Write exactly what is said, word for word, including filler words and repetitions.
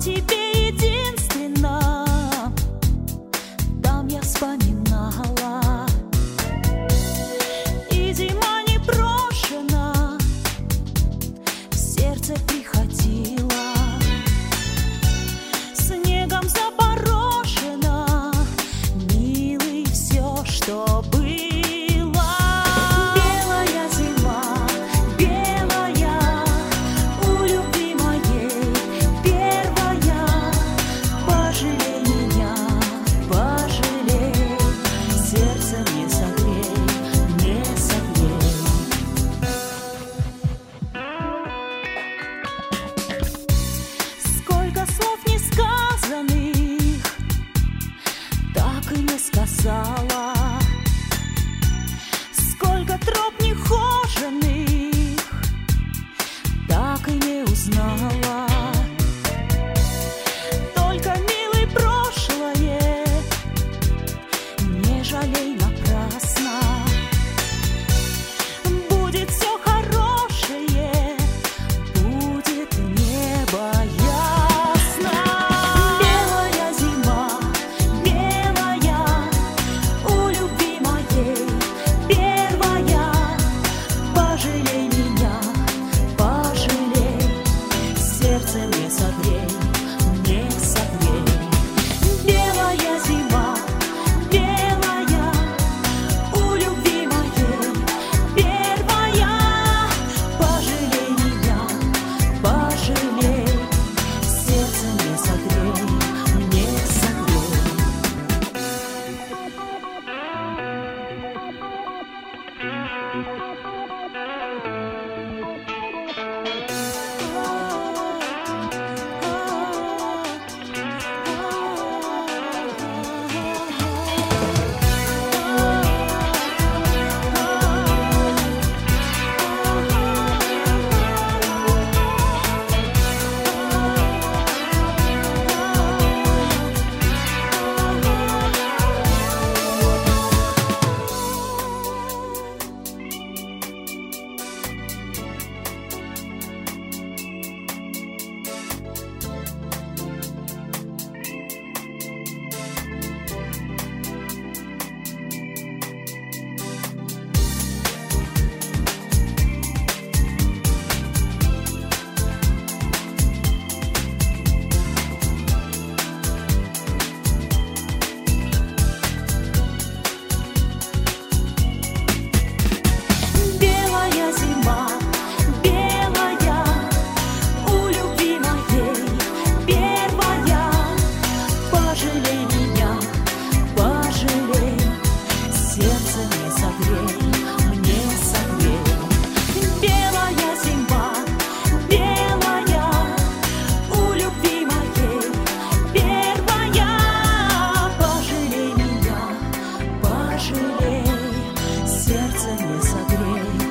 тебе единственно, там я вспоминала. И зима не брошена, в сердце приходила. Снегом запорошена, милый, все, что было. Белая зима, белая, у любви моей первая. Пожалей меня, пожалей, сердце не согрей, не согрей. Сколько слов несказанных, так и не сказала. Сколько троп нехоженных, так и не узнала. Только, милый, прошлое не жалей напрасно. Будет все хорошее, будет небо ясно. Белая зима, белая, у любви моей первая. Пожалей меня, пожалей, сердце не согрей, не согрей. Белая зима, белая, у любви моей первая. Пожалей меня, пожалей, сердце не согрей, не согрей. Белая зима, белая, у любви моей первая. Пожалей меня, пожалей, сердце не согрей, не согрей. Белая зима, белая, у любви моей первая. Пожалей меня, пожалей, сердце не согрей.